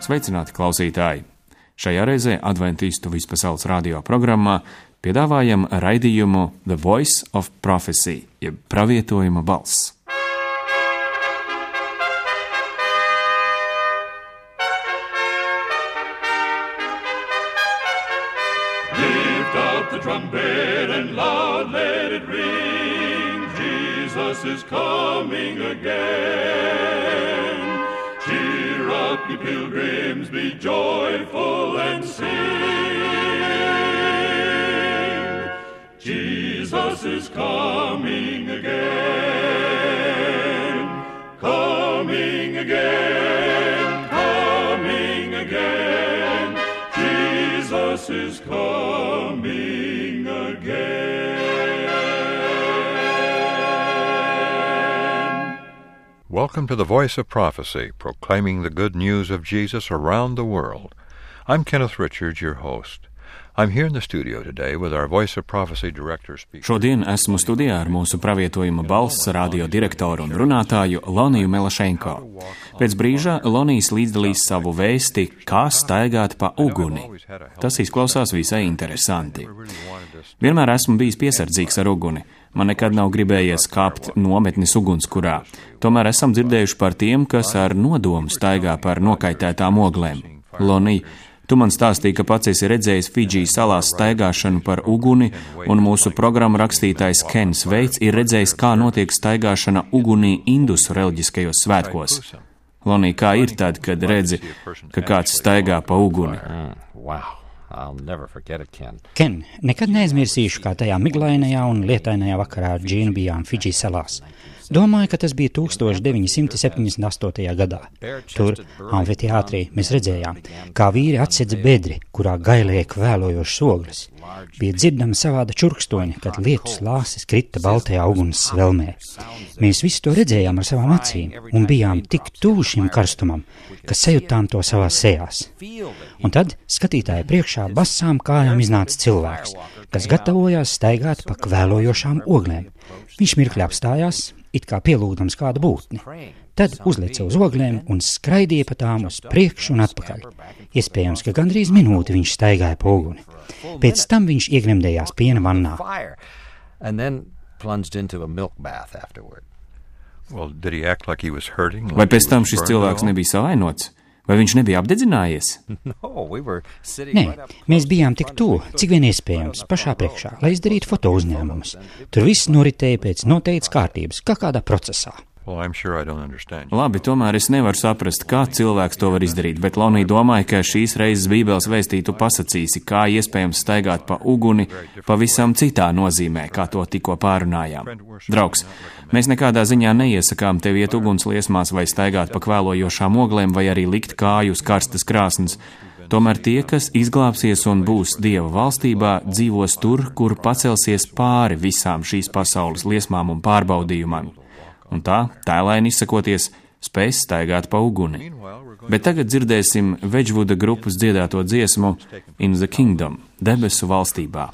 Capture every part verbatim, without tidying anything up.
Sveicināti klausītāji! Šajā reizē Adventistu vispasaules radio programmā piedāvājam raidījumu The Voice of Prophecy, jeb pravietojuma balss. Lift up the trumpet and loud let it ring, Jesus is coming again. Cheer up, ye pilgrims, be joyful and sing. Jesus is coming again, coming again, coming again. Jesus is coming again. Welcome to the Voice of Prophecy, proclaiming the good news of Jesus around the world. I'm Kenneth Richards, your host. I'm here in the studio today with our Voice of Prophecy director speaker. Šodien esmu studijā ar mūsu pravietojuma balss radio direktoru un runātāju Loniju Melašenko. Pēc brīža Lonijs līdzdalīs savu vēsti, kā staigāt pa uguni. Tas izklausās visai interesanti. Vienmēr esmu bijis piesardzīgs ar uguni. Man nekad nav gribējies kāpt nometnes ugunskurā. Tomēr esam dzirdējuši par tiem, kas ar nodomu staigā par nokaitētām oglēm. Lonij, tu man stāstīji, ka pats esi redzējis Fidžijas salās staigāšanu par uguni, un mūsu programmu rakstītājs Kens Veits ir redzējis, kā notiek staigāšana ugunī Indusu reliģiskajos svētkos. Lonij, kā ir tad, kad redzi, ka kāds staigā pa uguni? Wow. I'll never forget it, Ken. Ken, nekad neaizmirsīšu, kā tajā miglainajā un lietainajā vakarā ar Džīnu bijām Fidžijas salās. Domāju, ka tas bija tūkstoš deviņi simti septiņdesmit astotajā gadā. Tur, amfiteātrī, mēs redzējām, kā vīri atsedz bedri, kurā gailēja kvēlojošas ogles. Bija dzirdama savāda čurkstoņa, kad lietus lāses krita baltajā uguns svelmē. Mēs visu to redzējām ar savām acīm un bijām tik tuvu šim karstumam, ka sajūtām to savās sejās. Un tad skatītāja priekšā basām kājām iznāca cilvēks, kas gatavojās staigāt pa kvēlojošām oglēm. Viņš mirkļi apstājās, it kā pielūgdams kādu būtni. Tad uzlica uz oglēm un skraidīja pa tām uz priekšu un atpakaļ. Iespējams, ka gandrīz minūti viņš staigāja pa uguni. Pēc tam viņš iegremdējās piena vannā. Well, did he act like he was hurting? Vai pēc tam šis cilvēks nebija savainots? Vai viņš nebija apdedzinājies? Nē, mēs bijām tik tuvu, cik vien iespējams, pašā priekšā, lai izdarītu foto uzņēmumus. Tur viss noritēja pēc noteiktas kārtības, kā kādā procesā. Well, I'm sure I don't understand. Labi, tomēr es nevaru saprast, kā cilvēks to var izdarīt, bet Lonija domāja, ka šīs reizes Bībeles vēstītu pasacīsi, kā iespējams staigāt pa uguni pavisam citā nozīmē, kā to tikko pārunājām. Draugs, mēs nekādā ziņā neiesakām tev iet ugunsliesmās vai staigāt pa kvēlojošām oglēm vai arī likt kāju uz karstas krāsnes. Tomēr tie, kas izglābsies un būs Dieva valstībā, dzīvos tur, kur pacelsies pāri visām šīs pasaules liesmām un pārbaudījumam. Un tā, tēlaini izsakoties, spēs staigāt pa uguni. Bet tagad dzirdēsim Wedgwooda grupas dziedāto dziesmu In the Kingdom, debesu valstībā.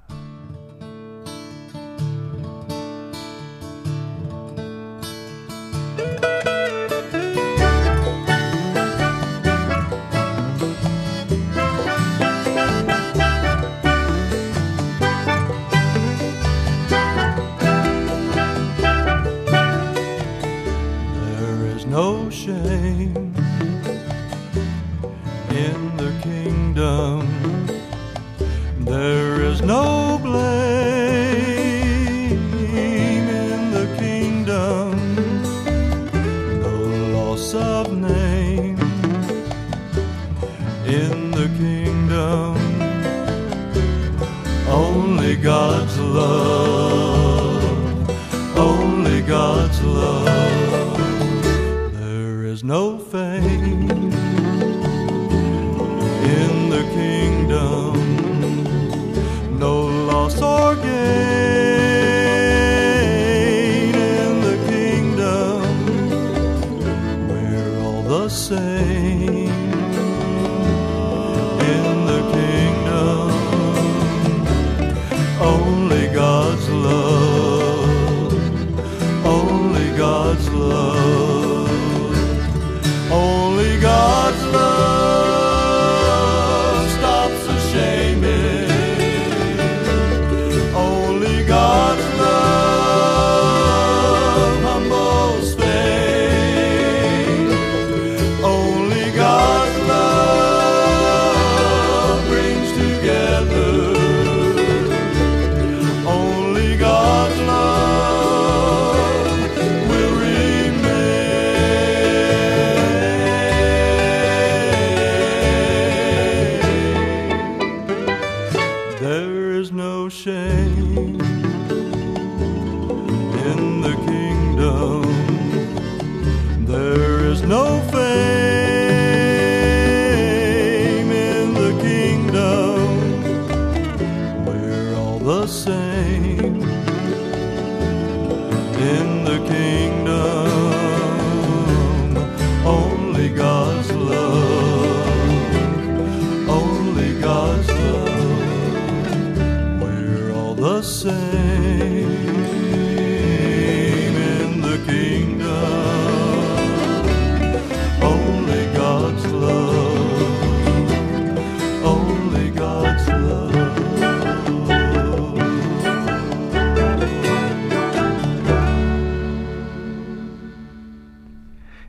No shame in the kingdom. There is no blame in the kingdom. No loss of name in the kingdom. Only God's love. Only God's love. There's no fame in the kingdom, no loss or gain in the kingdom. We're all the same in the kingdom. Only God's love, only God's love. Only God's love.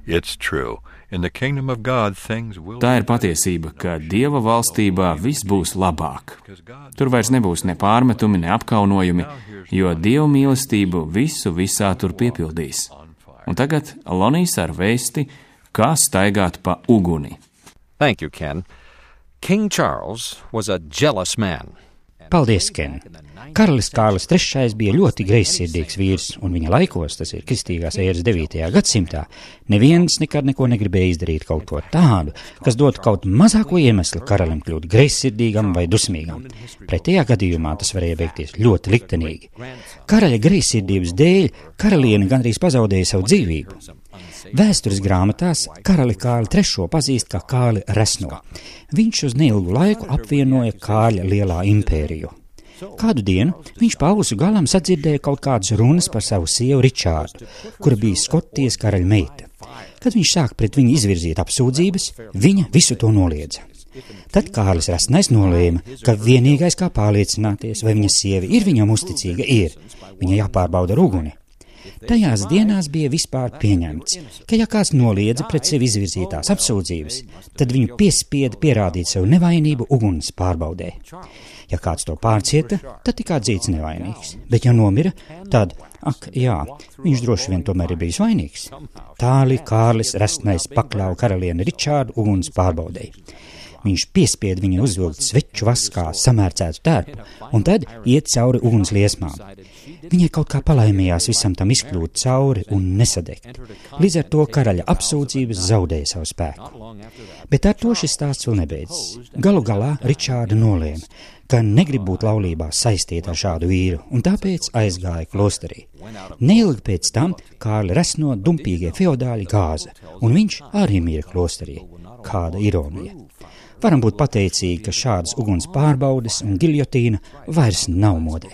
It's true. In the kingdom of God, things will Tā ir patiesība, ka Dieva valstībā viss būs labāk. Tur vairs nebūs ne pārmetumi, ne apkaunojumi, jo Dieva mīlestību visu visā tur piepildīs. Un tagad Lonijs ar vēsti, kā staigāt pa uguni. Thank you, Ken. King Charles was a jealous man. Paldies, Ken. Karalis Kārlis trešais bija ļoti greizsirdīgs vīrs, un viņa laikos, tas ir kristīgās ēras devītajā gadsimtā, neviens nekad neko negribēja izdarīt kaut ko tādu, kas dotu kaut mazāko iemeslu karalim kļūt greizsirdīgam vai dusmīgam. Pretējā gadījumā tas varēja beigties ļoti liktenīgi. Karaļa greizsirdības dēļ karaliene gandrīz pazaudēja savu dzīvību. Vēstures grāmatās karali Kārli trešo pazīst kā Kārli Resno. Viņš uz neilgu laiku apvienoja Kārļa lielā impēriju. Kādu dienu viņš pa ausu galam sadzirdēja kaut kādas runas par savu sievu Ričārdu, kura bija Skotijas karaļa meita. Kad viņš sāk pret viņu izvirzīt apsūdzības, viņa visu to noliedza. Tad Kārlis Resnais nolēma, ka vienīgais kā pārliecināties, vai viņa sieva ir viņam uzticīga, ir. Viņa jāpārbauda ar uguni. Tajās dienās bija vispār pieņemts, ka ja kāds noliedza pret sevi izvirzītās apsūdzības, tad viņu piespieda pierādīt savu nevainību uguns pārbaudē. Ja kāds to pārcieta, tad tika atzīts nevainīgs, bet ja nomira, tad, ak, jā, viņš droši vien tomēr ir bijis vainīgs. Tāli Kārlis Resnais pakļāva karalieni Ričārdu uguns pārbaudēji. Viņš piespieda viņu uzvilkt sveču vaskā samērcētu tērpu un tad iet cauri uguns liesmām. Viņai kaut kā palaimījās visam tam izkļūt cauri un nesadegt. Līdz ar to karaļa apsūdzības zaudēja savu spēku. Bet ar to šis stāsts vēl nebeidzas. Galu galā Ričārda nolēma, ka negrib būt laulībā saistīta ar šādu vīru, un tāpēc aizgāja klosterī. Neilgi pēc tam Kārli Resno dumpīgie feodāļi gāza, un viņš arī mira klosterī. Kāda ironija! Varam būt pateicīgi, ka šādas uguns pārbaudes un giljotīna vairs nav modē.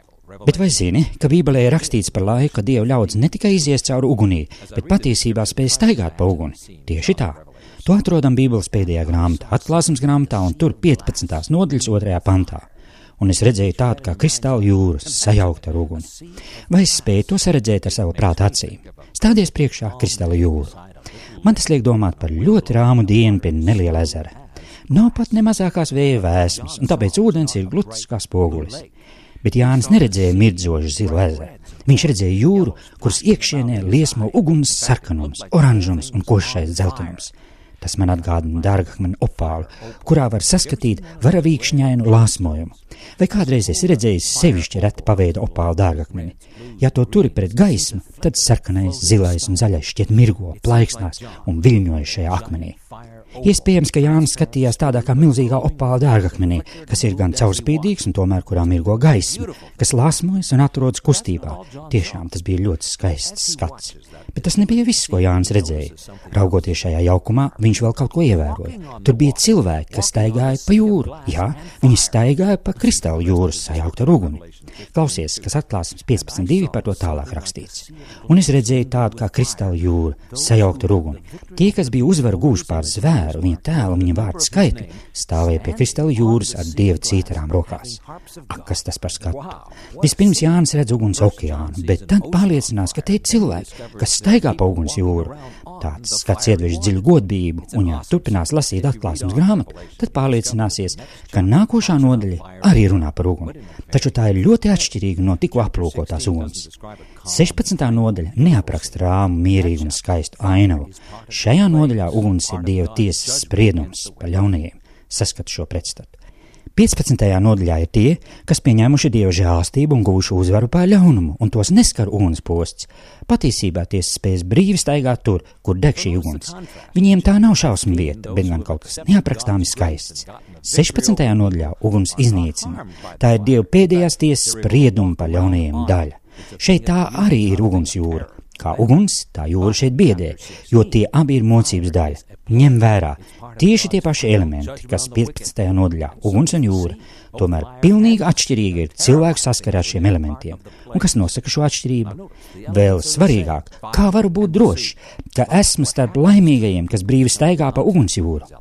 Bet vai zini, ka Bībelē ir rakstīts par laiku, ka Dieva ļaudis ne tikai izies cauri ugunī, bet patiesībā spēj staigāt pa uguni? Tieši tā. To atrodam Bībeles pēdējā grāmatā, Atklāsmes grāmatā, un tur piecpadsmitās nodaļas otrajā pantā. Un es redzēju tādu kā kristāla jūras sajaukt ar uguni. Vai es spēju to saredzēt ar savu prāta acīm? Stādies priekšā kristāla jūru. Man tas liek domāt par ļoti rāmu dienu pie neliela ezera. Nav pat ne mazākās vēja vēsmas, un tāpēc ūdens ir gluds kā spogulis. Bet Jānis neredzēja mirdzošu zilu ezeru. Viņš redzēja jūru, kuras iekšienē liesmo uguns sarkanums, oranžums un košais dzeltenums. Tas man atgādina dārgakmeni opālu, kurā var saskatīt varavīkšņainu lāsmojumu. Vai kādreiz esi redzējis sevišķi reti paveida opālu dārgakmeni? Ja to turi pret gaismu, tad sarkanais, zilais un zaļais šķiet mirgo, plaiksnās un viļņoja šajā akmenī. Iespējams, ka Jānis skatījās tādā kā milzīgā opāla dārgakmenī, kas ir gan caurspīdīgs un tomēr kurā mirgo gaisma, kas lāsmojas un atrodas kustībā. Tiešām tas bija ļoti skaists skats. Bet tas nebija viss, ko Jānis redzēja. Raugoties šajā jaukumā, viņš vēl kaut ko ievēroja. Tur bija cilvēki, kas staigāja pa jūru. Jā, viņi staigāja pa kristālu jūras sajaukt ar uguni. Klausies, kas Atklāsmes piecpadsmit divi par to tālāk rakstīts. Un es redzēju tādu kā kristāla jūra, sajaukt ar uguni. Tie, kas bija uzvaru gūši pār zvēru, viņa tēlu un viņa vārdu skaitli, stāvēja pie kristāla jūras ar dieva cītarām rokās. Ak, kas tas par skatu? Vispirms Jānis redz uguns okeānu, bet tad pārliecinās, ka te ir cilvēki, kas staigā pa uguns jūru. Tāds skats iedvež dziļu godbību, un ja turpinās lasīt Atklāsmes grāmatu, tad pārliecināsies, ka nākošā nodaļa arī runā par uguni. Taču tā ir ļoti atšķirīga no tikko aplūkotās uguns. sešpadsmitā nodaļa neapraksta rāmu, mierīgu un skaistu ainavu. Šajā nodaļā uguns ir Dieva tiesas spriedums par ļaunajiem. Saskatu šo pretstatu. piecpadsmitajā nodaļā ir tie, kas pieņēmuši Dieva žēlastību un guvuši uzvaru pār ļaunumu, un tos neskar uguns posts. Patiesībā tie spēs brīvi staigāt tur, kur deg šī uguns. Viņiem tā nav šausmu vieta, bet gan kaut kas neaprakstāmi skaists. sešpadsmitajā nodaļā uguns iznīcina. Tā ir Dieva pēdējās tiesas sprieduma par ļaunajiem daļa. Šeit tā arī ir uguns jūra. Kā uguns, tā jūra šeit biedē, jo tie abi ir mocības daļa. Ņem vērā, tieši tie paši elementi, kas piecpadsmitajā nodaļā, uguns un jūra, tomēr pilnīgi atšķirīgi ir cilvēku saskarē ar šiem elementiem. Un kas nosaka šo atšķirību? Vēl svarīgāk, kā varu būt drošs, ka esmu starp laimīgajiem, kas brīvi staigā pa uguns jūru?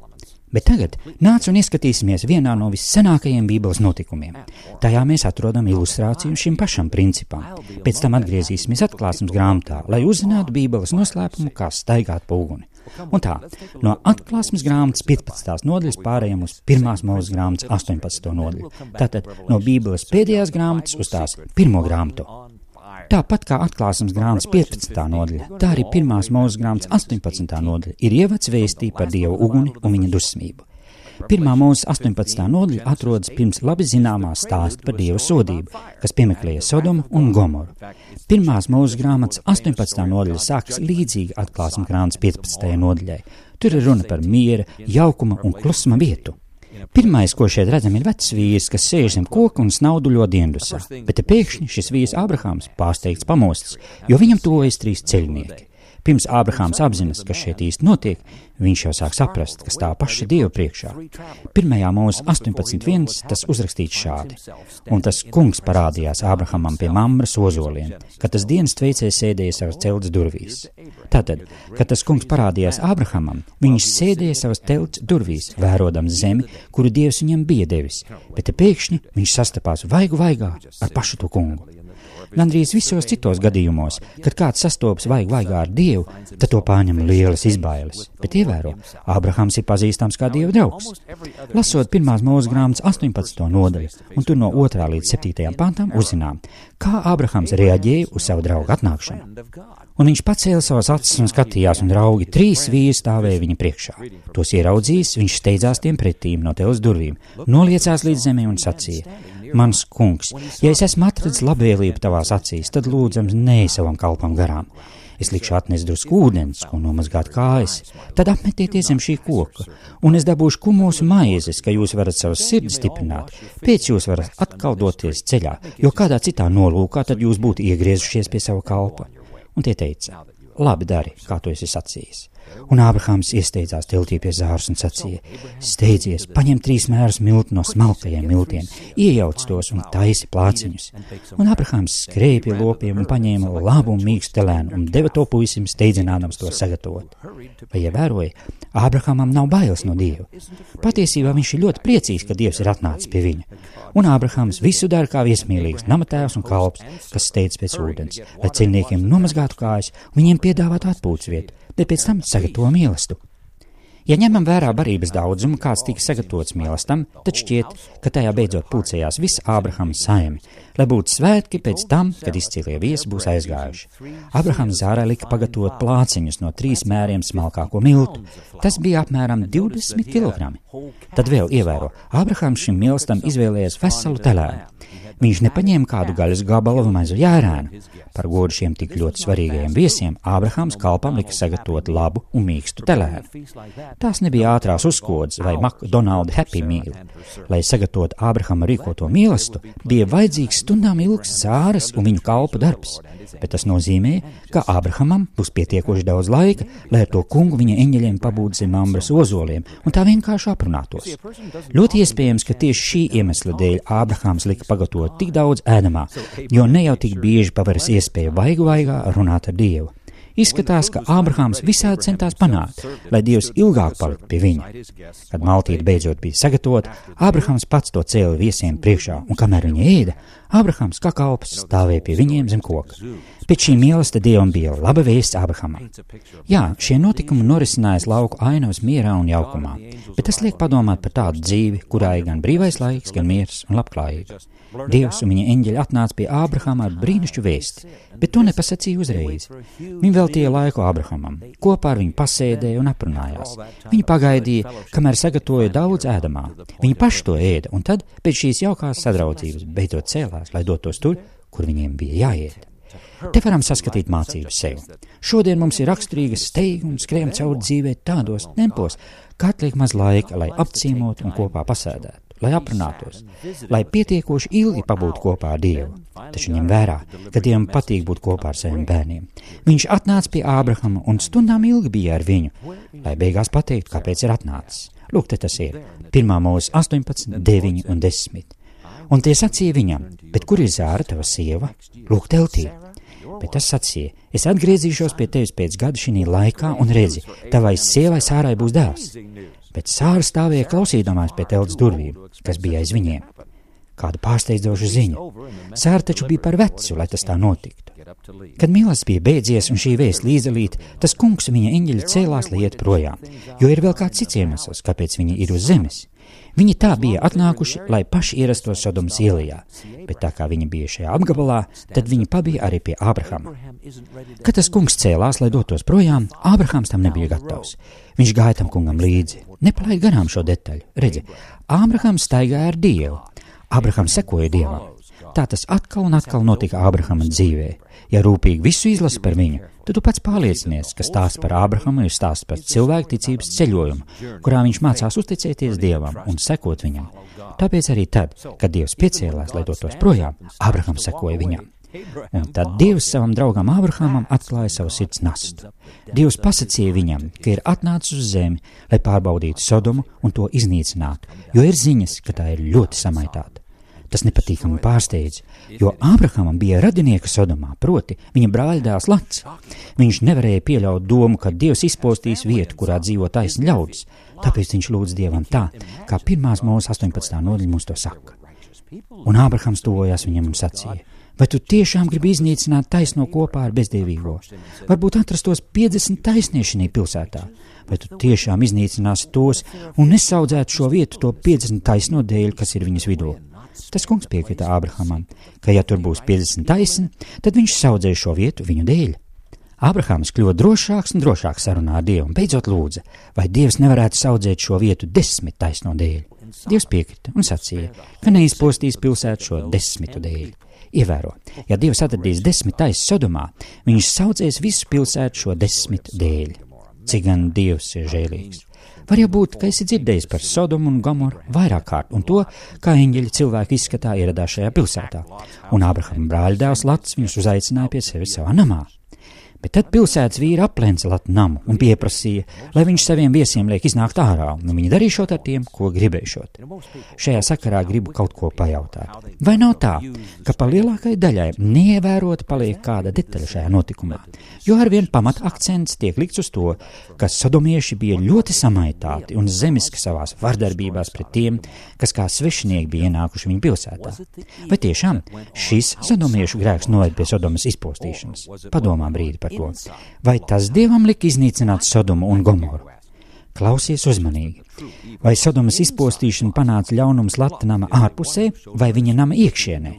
Bet tagad nāc un ieskatīsimies vienā no vissenākajiem Bībeles notikumiem. Tajā mēs atrodam ilustrāciju šim pašam principam. Pēc tam atgriezīsimies Atklāsmes grāmatā, lai uzzinātu Bībeles noslēpumu, kā staigāt pa uguni. Un tā, no Atklāsmes grāmatas piecpadsmitās nodaļas pārējām uz pirmās Mūzes grāmatas astoņpadsmito nodaļu. Tātad no Bībeles pēdējās grāmatas uz tās pirmo grāmatu. Tāpat kā Atklāsmes grāmatas piecpadsmitā nodaļa, tā arī pirmās Mūzes grāmatas astoņpadsmitā nodaļa ir ievads vēstī par Dieva uguni un viņa dusmību. Pirmā Mūzes astoņpadsmitā nodaļa atrodas pirms labi zināmā stāsta par Dieva sodību, kas piemeklēja Sodomu un Gomoru. Pirmās Mūzes grāmatas astoņpadsmitā nodaļa sākas līdzīgi Atklāsmes grāmatas piecpadsmitajai nodaļai. Tur ir runa par miera, jaukuma un klusuma vietu. Pirmais, ko šeit redzam, ir vecs vīrs, kas sēž zem koka un snauduļo diendusā, bet te pēkšņi šis vīrs Ābrahāms pārsteigts pamostas, jo viņam tuvojas trīs ceļnieki. Pirms Ābrahāms apzinas, kas šeit īsti notiek, viņš jau sāk saprast, ka stāv paši Dievu priekšā. Pirmajā Mūzes astoņpadsmit viens tas uzrakstīts šādi. Un tas kungs parādījās Ābrahamam pie Mamres ozoliem, kad tas dienas veicējs sēdēja savas telts durvīs. Tātad, kad tas kungs parādījās Ābrahamam, viņš sēdēja savas telts durvīs, vērodams zemi, kuru Dievs viņam bija devis, bet te pēkšņi viņš sastapās vaigu vaigā ar pašu to kungu. Gandrīz visos citos gadījumos, kad kāds sastopas vaigu vaigā ar Dievu, tad to pārņem lielas izbailes. Bet ievēro, Ābrahams ir pazīstams kā Dieva draugs. Lasot pirmās Mūzes grāmatas astoņpadsmito nodaļu, un tur no otrā līdz septītajam pantam uzzinām, kā Ābrahams reaģēja uz savu draugu atnākšanu. Un viņš pacēla savas acis un skatījās, un raugi trīs vīri stāvēja viņa priekšā. Tos ieraudzījis, viņš steidzās tiem pretīm no teles durvīm, noliecās līdz zemē un sacīja: Mans kungs, ja es esmu atradzis labvēlību tavās acīs, tad lūdzams neej savam kalpam garām. Es likšu atnest drusku ūdens, ko nomazgāt kājas, tad apmetieties zem šī koka, un es dabūšu kumosu maizes, ka jūs varat savas sirdis stiprināt, pēc jūs varat atkal doties ceļā, jo kādā citā nolūkā tad jūs būtu iegriezušies pie sava kalpa. Un tie teica: labi dari, kā tu esi sacījis. Un Ābrahāms iesteidzās tiltī pie zāras un sacīja: steidzies, paņem trīs mērus miltu no smalkajiem miltiem, iejauc tos un taisi plāciņus. Un Ābrahāms skrēja pie lopiem un paņēma labu un mīkstu telēnu un deva to puisim steidzinādams to sagatavot. Vai ievēroja, Ābrahamam nav bailes no Dieva. Patiesībā viņš ir ļoti priecīgs, ka Dievs ir atnācis pie viņa. Un Ābrahams visu dara kā viesmīlīgs namatēvs un kalps, kas steidz pēc ūdens, lai ceļniekiem nomazgātu kājas un viņiem piedāvātu atpūtas vietu, bet pēc tam sagatavo mīlestību. Ja ņemam vērā barības daudzumu, kāds tika sagatavots mīlestam, tad šķiet, ka tajā beidzot pulcējās visa Ābrahama saime, lai būtu svētki pēc tam, kad izcīlie viesi būs aizgājuši. Ābrahams Zārai lika pagatavot plāciņus no trīs mēriem smalkāko miltu. Tas bija apmēram divdesmit kilogrami. Tad vēl ievēro, Ābrahams šim mīlestam izvēlējies veselu telēnu. Viņš nepaņēma kādu gaļas gabalu vai mazu jērēnu. Par godu šiem tik ļoti svarīgajiem viesiem Ābrahams kalpam lika sagatavot labu un mīkstu telēnu. Tās nebija ātrās uzkodas vai McDonald Happy Meal. Lai sagatavotu Ābrahama rīkoto mīlestību, bija vajadzīgs stundām ilgs Zāras un viņu kalpu darbs. Bet tas nozīmē, ka Ābrahamam būs pietiekoši daudz laika, lai ar to kungu viņa eņģeļiem pabūtu zem Mamres ozoliem un tā vienkārši aprunātos. Ļoti iespējams, ka tieši šī iemesla dēļ Ābrahams lika pagatavot tik daudz ēdamā, jo ne jau tik bieži paveras iespēja vaigu vaigā runāt ar Dievu. Izskatās, ka Ābrahams visādi centās panākt, lai Dievs ilgāk paliktu pie viņa. Kad maltīte beidzot bija sagatavota, Ābrahams pats to cēla viesiem priekšā, un kamēr viņi ēda, Ābrahams kā kalps stāvēja pie viņiem zem koka. Pēc šī mīlestība Dievam bija laba vēsts Ābrahamam. Jā, šie notikumi norisinājās lauku ainavas mierā un jaukumā, bet tas liek padomāt par tādu dzīvi, kurā ir gan brīvais laiks, gan miers un labklājība. Dievs un viņa eņģeļi atnāca pie Ābrahama ar brīnišķu vēsti, bet to nepasacīja uzreiz. Viņi veltīja laiku Ābrahamam, kopā ar viņu pasēdēja un aprunājās. Viņi pagaidīja, kamēr sagatavoja daudz ēdamā. Viņi paši to ēda, un tad, pēc šīs jaukās sadraudzības, beidzot cēlās, lai dotos tur, kur viņiem bija jāiet. Te varam saskatīt mācības sev. Šodien mums ir raksturīga steiga un skrējam cauri dzīvē tādos tempos, kā atliek maz laika, lai apcīmotu un kopā pasēdētu, lai aprunātos, lai pietiekoši ilgi pabūtu kopā ar Dievu. Taču ņem vērā, ka Dievam patīk būt kopā ar saviem bērniem. Viņš atnāca pie Ābrahama un stundām ilgi bija ar viņu, lai beigās pateiktu, kāpēc ir atnācis. Lūk, te tas ir. Pirmā Mūzes astoņpadsmit, deviņi un desmit. Un tie sacīja viņam: bet kur ir Zāra, tava sieva? Lūk, teltī. Bet tas sacīja: es atgriezīšos pie tevis pēc gada šī laikā un redzi, tavai sievai Sārai būs dēls. bet Sāra stāvēja klausīdamās pie telts durvīm, kas bija aiz viņiem. Kāda pārsteidzoša ziņa. Sāra taču bija par vecu, lai tas tā notiktu. Kad Mīlas bija beidzies un šī vēsts līdzelīt, tas kungs viņa eņģeļi cēlās, lai iet projām, jo ir vēl kāds cits iemesls, kāpēc viņi ir uz zemes. Viņi tā bija atnākuši, lai paši ierastos Sodomas ielajā, bet tā kā viņi bija šajā apgabalā, tad viņi pabija arī pie Ābrahama. Kad tas kungs cēlās, lai dotos projām, Ābrahams tam nebija gatavs. Viņš gāja tam kungam līdzi. Nepalaid garām šo detaļu. Redzi, Ābrahams staigāja ar Dievu. Ābrahams sekoja Dievam. Tā tas atkal un atkal notika Ābrahama dzīvē. Ja rūpīgi visu izlasi par viņu, tad tu pats pārliecinies, ka stāsts par Ābrahamu ir stāsts par cilvēku ticības ceļojumu, kurā viņš mācās uzticēties Dievam un sekot viņam. Tāpēc arī tad, kad Dievs piecēlās, lai dotos projām, Ābrahams sekoja viņam. Un tad Dievs savam draugam Ābrahamam atklāja savu sirds nastu. Dievs pasacīja viņam, ka ir atnācis uz zemi, lai pārbaudītu Sodomu un to iznīcinātu, jo ir ziņas, ka tā ir ļoti samaitāta. Tas nepatīkami pārsteidz, jo Ābrahamam bija radinieka Sodomā, proti viņa brāļdēls Lats. Viņš nevarēja pieļaut domu, ka Dievs izpostīs vietu, kurā dzīvo taisni ļaudis, tāpēc viņš lūdz Dievam tā, kā pirmās Mūzes astoņpadsmitā nodaļa mums to saka. Un Ābrahams tuvojās viņam un sacīja: vai tu tiešām gribi iznīcināt taisno kopā ar bezdievīgo? Varbūt atrastos piecdesmit taisnieši šajā pilsētā. Vai tu tiešām iznīcināsi tos un nesaudzētu šo vietu to piecdesmit taisno dēļ, kas ir viņas vidū? Tas kungs piekrita Ābrahamam, ka ja tur būs piecdesmit taisni, tad viņš saudzēja šo vietu viņu dēļ. Ābrahams kļuva drošāks un drošāks sarunā ar Dievu un beidzot lūdza, vai Dievs nevarētu saudzēt šo vietu desmit taisno dēļ. Dievs piekrita un sacīja, ka neizpostīs pilsētu šo desmitu dēļ. Ievēro, ja Dievs atradīs desmit taisni Sodomā, viņš saudzēs visu pilsētu šo desmit dēļ. Cik gan Dievs ir žēlīgs. Var jau būt, ka esi dzirdējis par Sodomu un Gomoru vairāk kārt un to, kā eņģeļi cilvēku izskatā ieradās šajā pilsētā, un Ābrahama brāļdēls Lats viņus uzaicināja pie sevis savā namā. Bet tad pilsētas vīri aplenca Latu namu un pieprasīja, lai viņš saviem viesiem liek iznākt ārā, un viņi darīšot ar tiem, ko gribēšot. Šajā sakarā gribu kaut ko pajautāt. Vai nav tā, ka pa lielākai daļai neievērota paliek kāda detaļa šajā notikumā, jo arvien pamat akcents tiek likts uz to, ka sodomieši bija ļoti samaitāti un zemiski savās vardarbībās pret tiem, kas kā svešinieki bija ienākuši viņu pilsētā. Vai tiešām šis sodomiešu grēks noved pie Sodomas izpostīšanas? Padomā brīdi par to. Vai tas Dievam lika iznīcināt Sodomu un Gomoru? Klausies uzmanīgi. Vai Sodomas izpostīšana panāca ļaunums Lata nama ārpusē vai viņa nama iekšienē?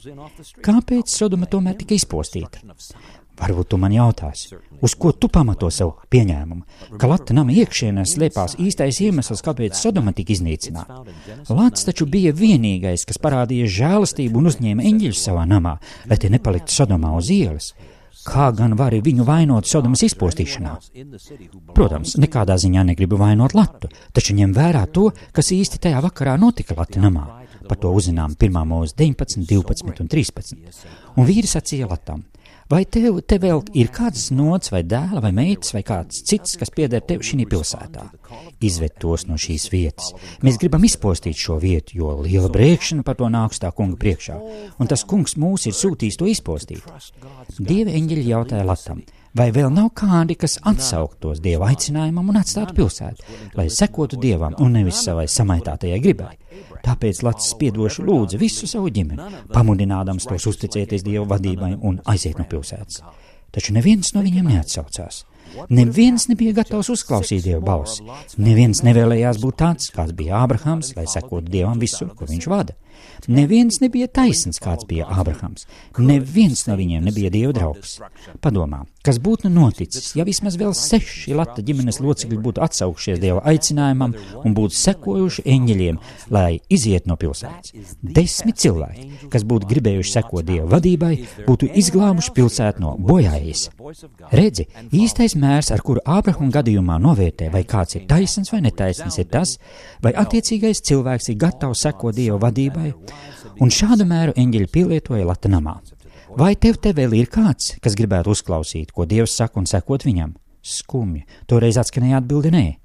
Kāpēc Sodoma tomēr tika izpostīta? Varbūt tu man jautāsi, uz ko tu pamato savu pieņēmumu, ka Lata nama iekšienē slēpās īstais iemesls, kāpēc Sodoma tika iznīcināta. Lats taču bija vienīgais, kas parādīja žēlastību un uzņēma eņģeļus savā namā, lai tie nepaliktu Sodomā uz ielas. Kā gan vari viņu vainot Sodomas izpostīšanā? Protams, nekādā ziņā negribu vainot Latu, taču ņem vērā to, kas īsti tajā vakarā notika Lata namā. Par to uzzinām pirmā Mūzes deviņpadsmit, divpadsmit un trīspadsmit. Un vīri sacīja Latam: vai tev te vēl ir kāds nots vai dēla vai meitas vai kāds cits, kas pieder tev šī pilsētā? Izved tos no šīs vietas. Mēs gribam izpostīt šo vietu, jo liela brēkšana par to nāks tā kunga priekšā, un tas kungs mūs ir sūtījis to izpostīt. Dieva eņģeļi jautāja Latam: vai vēl nav kādi, kas atsauktos Dieva aicinājumam un atstātu pilsētu, lai sekotu Dievam un nevis savai samaitātajai gribai? Tāpēc Lats spiedoši lūdza visu savu ģimeni, pamudinādams tos uzticēties Dieva vadībai un aiziet no pilsētas. Taču neviens no viņiem neatsaucās. Neviens nebija gatavs uzklausīt Dieva balsi. Neviens nevēlējās būt tāds, kāds bija Ābrahams, lai sekotu Dievam visur, kur viņš vada. Neviens nebija taisns, kāds bija Ābrahams. Neviens no viņiem nebija Dieva draugs. Padomā, kas būtu noticis, ja vismaz vēl seši Lata ģimenes locekļi būtu atsaukšies Dieva aicinājumam un būtu sekojuši eņģeļiem, lai iziet no pilsētas. Desmit cilvēki, kas būtu gribējuši sekot Dieva vadībai, būtu izglābuši pilsētu no bojājas. Redzi, īstais mērs, ar kuru Ābrahama gadījumā novērtē, vai kāds ir taisns vai netaisns, ir tas, vai attiecīgais cilvēks ir gatavs sekot Dieva vadībai, un šādu mēru eņģeļi pielietoja Lata namā. Vai tev te vēl ir kāds, kas gribētu uzklausīt, ko Dievs saka un sekot viņam? Skumji, toreiz atskanēja atbildi nē.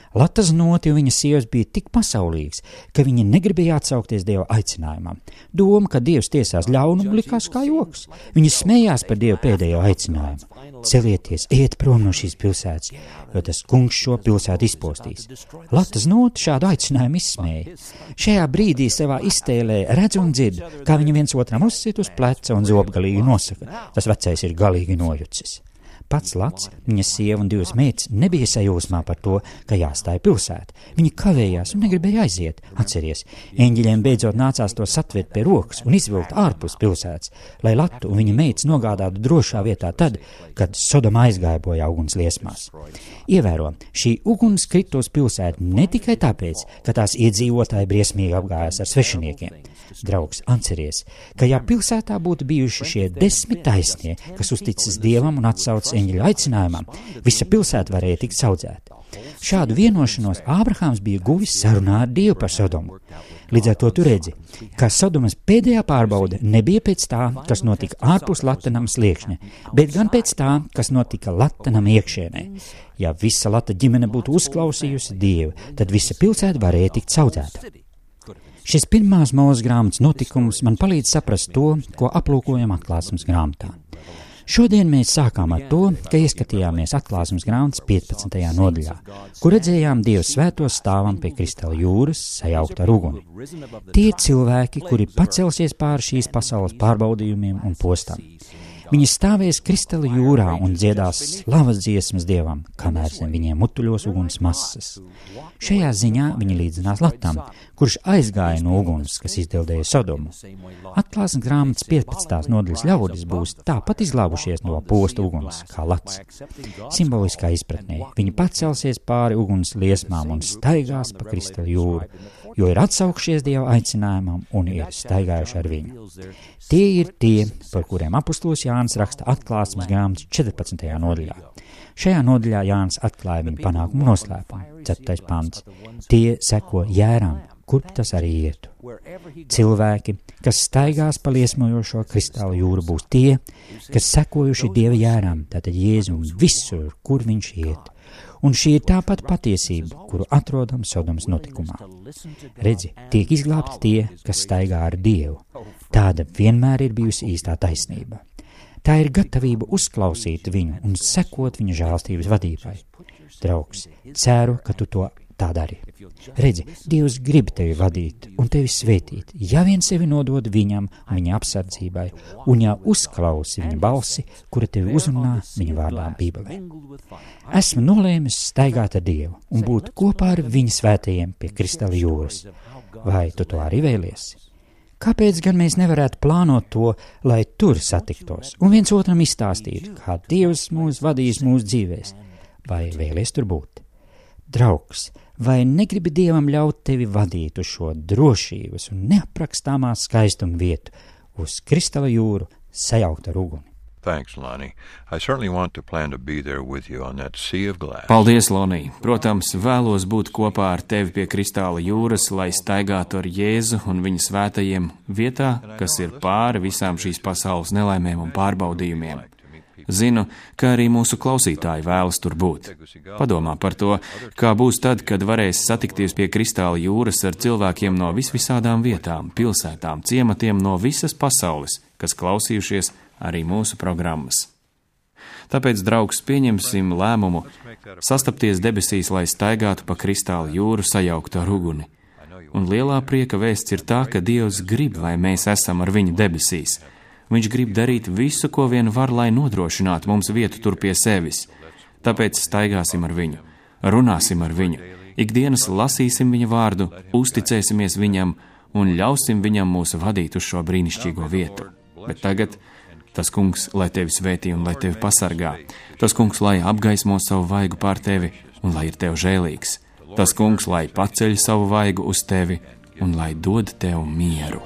Latas Noti un viņa sievas bija tik pasaulīgas, ka viņi negribēja atsaukties Dieva aicinājumam. Doma, ka Dievs tiesās ļaunumu, likās kā joks. Viņi smējās par Dievu pēdējo aicinājumu. Celieties, iet prom no šīs pilsētas, jo tas kungs šo pilsētu izpostīs. Latas Noti šādu aicinājumu izsmēja. Šajā brīdī savā iztēlē redz un dzird, kā viņi viens otram uzsit uz pleca un zobgalīgi nosaka. Tas vecais ir galīgi nojucis. Pats Lats, viņas sieva un divas meitas nebija sajūsmā par to, ka jāstāja pilsēta. Viņi kavējās un negribēja aiziet. Atceries, eņģeļiem beidzot nācās to satvert pie rokas un izvilkt ārpus pilsētas, lai Latu un viņa meitas nogādātu drošā vietā tad, kad Sodoma aizgāja bojā uguns liesmās. Ievēro, šī uguns krita uz pilsētu ne tikai tāpēc, ka tās iedzīvotāji briesmīgi apgājās ar svešiniekiem. Draugs, atceries, ka ja pilsētā būtu bijuši šie desmit taisnie, kas uzticis Dievam un atsauc eņģeļu aicinājumam, visa pilsēta varēja tikt saudzēta. Šādu vienošanos Ābrahāms bija guvis sarunā ar Dievu par Sodomu. Līdz ar to tu redzi, ka Sodomas pēdējā pārbaude nebija pēc tā, kas notika ārpus Latanam sliekšņa, bet gan pēc tā, kas notika Latanam iekšienē. Ja visa Lata ģimene būtu uzklausījusi Dievu, tad visa pilsēta varēja tikt saudzēta. Šis pirmās Mūzes grāmatas notikums man palīdz saprast to, ko aplūkojam Atklāsmes grāmatā. Šodien mēs sākām ar to, ka ieskatījāmies Atklāsmes grāmatas piecpadsmitajā nodaļā, kur redzējām Dievu svēto stāvam pie Kristala jūras, sajaukt ar uguni. Tie cilvēki, kuri pacelsies pāri šīs pasaules pārbaudījumiem un postam. Viņi stāvēs Kristala jūrā un dziedās slavas dziesmas Dievam, kamēr zem viņiem mutuļos uguns masas. Šajā ziņā viņi līdzinās Latam, kurš aizgāja no uguns, kas izdildēja Sodomu. Atklāsmes grāmatas piecpadsmitās nodaļas ļaudis būs tāpat izglābušies no posta uguns, kā Lats. Simboliskā izpratnē viņi pacelsies pāri uguns liesmām un staigās pa Kristala jūru, jo ir atsaukšies Dieva aicinājumam un ir staigājuši ar viņu. Tie ir tie, par kuriem apostols Jānis raksta Atklāsmes grāmatas četrpadsmitajā nodaļā. Šajā nodaļā Jānis atklāja viņu panākumu noslēpumu. ceturtais pants. Tie seko jēram, kurp tas arī ietu. Cilvēki, kas staigās pa liesmojošo kristāla jūru, būs tie, kas sekojuši Dieva jēram, tātad Jēzum visur, kur viņš iet. Un šī ir tā pat patiesība, kuru atrodam Sodomas notikumā. Redzi, tiek izglābti tie, kas staigā ar Dievu. Tāda vienmēr ir bijusi īstā taisnība. Tā ir gatavība uzklausīt viņu un sekot viņa žēlstības vadībai. Draugs, ceru, ka tu to tā dari. Redzi, Dievs grib tevi vadīt un tevi svētīt, ja vien sevi nodod viņam un viņa apsardzībai, un ja uzklausi viņa balsi, kura tevi uzrunā viņa vārdā Bībelē. Esmu nolēmis staigāt ar Dievu un būt kopā ar viņa svētajiem pie Kristala jūras. Vai tu to arī vēliesi? Kāpēc gan mēs nevarētu plānot to, lai tur satiktos un viens otram izstāstītu, kā Dievs mūs vadīs mūsu dzīvēs? Vai vēlies tur būt? Draugs, vai negribi Dievam ļaut tevi vadīt uz šo drošības un neaprakstāmā skaistuma vietu, uz Kristala jūru, sajaukt ar uguni? Thanks, Lonnie. I certainly want to plan to be there with you on that sea of glass. Paldies, Lonī. Protams, vēlos būt kopā ar tevi pie Kristāla jūras, lai staigātu ar Jēzu un viņa svētajiem vietā, kas ir pāri visām šīs pasaules nelaimēm un pārbaudījumiem. Zinu, ka arī mūsu klausītāji vēlas tur būt. Padomā par to, kā būs tad, kad varēs satikties pie Kristāla jūras ar cilvēkiem no visvisādām vietām, pilsētām, ciematiem no visas pasaules, kas klausījušies arī mūsu programmas. Tāpēc, draugs, pieņemsim lēmumu sastapties debesīs, lai staigātu pa Kristāla jūru sajauktu ar uguni. Un lielā prieka vēsts ir tā, ka Dievs grib, lai mēs esam ar viņu debesīs. Viņš grib darīt visu, ko vien var, lai nodrošinātu mums vietu tur pie sevis. Tāpēc staigāsim ar viņu, runāsim ar viņu, ikdienas lasīsim viņa vārdu, uzticēsimies viņam un ļausim viņam mūs vadīt uz šo brīnišķīgo vietu. Bet tagad tas kungs, lai tevi svētī un lai tevi pasargā. Tas kungs, lai apgaismo savu vaigu pār tevi un lai ir tev žēlīgs. Tas kungs, lai paceļ savu vaigu uz tevi un lai dod tev mieru.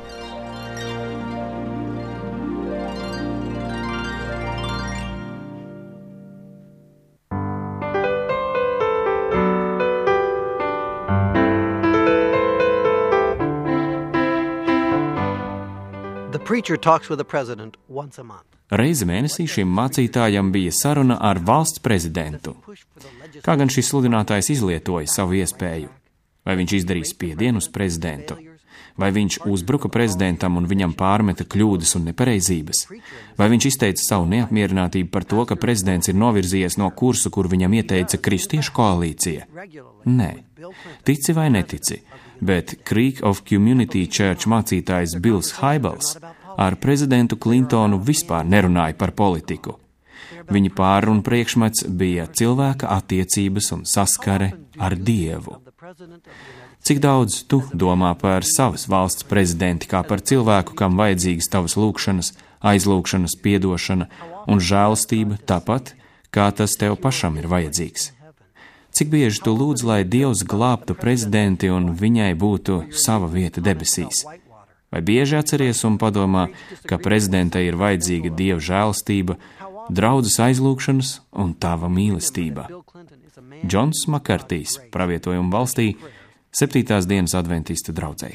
The preacher talks with the president once a month. Reizi mēnesī šim mācītājam bija saruna ar valsts prezidentu. Kā gan šis sludinātājs izlietoja savu iespēju? Vai viņš izdarīja spiedienu uz prezidentu? Vai viņš uzbruka prezidentam un viņam pārmeta kļūdas un nepareizības? Vai viņš izteica savu neapmierinātību par to, ka prezidents ir novirzījies no kursu, kur viņam ieteica kristiešu koalīcija? Nē. Tici vai netici, bet Creek of Community Church mācītājs Bills Haibels ar prezidentu Clintonu vispār nerunāja par politiku. Viņa pārrunu priekšmets bija cilvēka attiecības un saskare ar Dievu. Cik daudz tu domā par savas valsts prezidenti kā par cilvēku, kam vajadzīgas tavas lūgšanas, aizlūgšanas, piedošana un žēlastība tāpat, kā tas tev pašam ir vajadzīgs? Cik bieži tu lūdz, lai Dievs glābtu prezidenti un viņai būtu sava vieta debesīs? Vai bieži atceries un padomā, ka prezidentai ir vajadzīga Dieva žēlastība, draudzes aizlūgšanas un tava mīlestība? Džons Makartijs, Pravietojumu valstī, septītās dienas adventistu draudzei.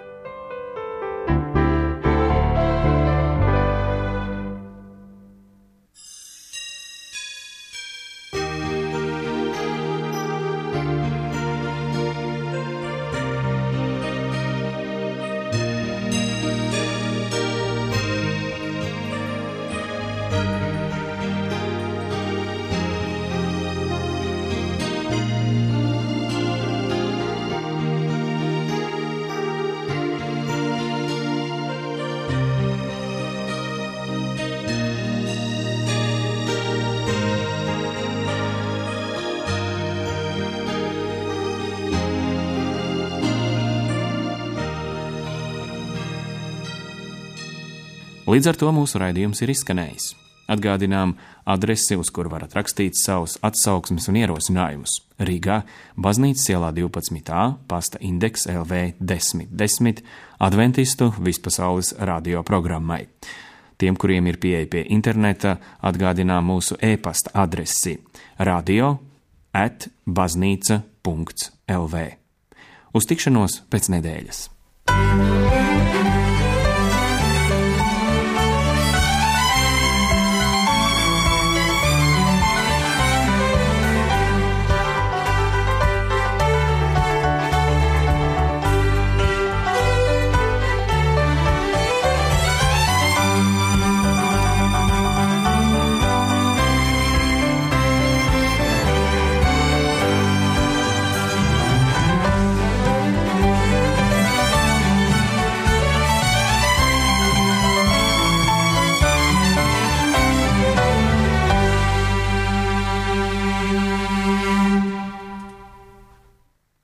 Līdz ar to mūsu raidījums ir izskanējis. Atgādinām adresi, uz kur varat rakstīt savus atsauksmes un ierosinājumus. Rīgā, Baznīcas ielā divpadsmit A, pasta indeks L V desmit desmit, adventistu vispasaules radio programmai. Tiem, kuriem ir pieeja pie interneta, atgādinām mūsu e-pasta adresi radio at baznīca punkts L V. Uz tikšanos pēc nedēļas.